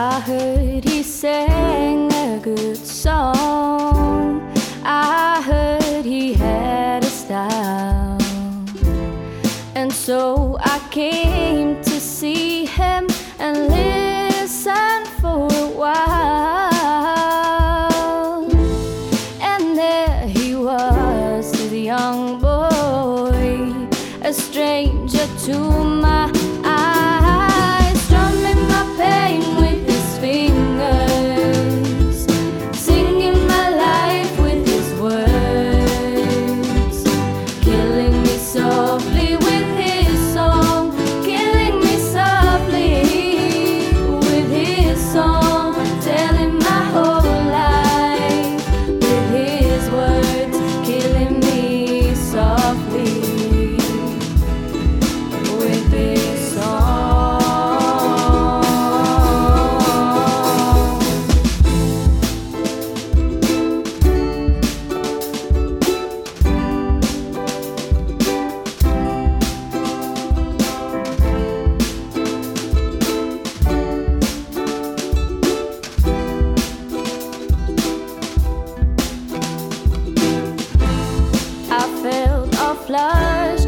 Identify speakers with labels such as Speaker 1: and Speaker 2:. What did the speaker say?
Speaker 1: I heard he sang a good song. I heard he had a style, and so I came to see him and listen for a while. And there he was, the young boy, a stranger to my eyes, strumming my pain with his fingers, singing my life with his words, killing me softly with his song, killing me softly with his song, telling my whole life with his words, killing me softly with his song. I felt a flush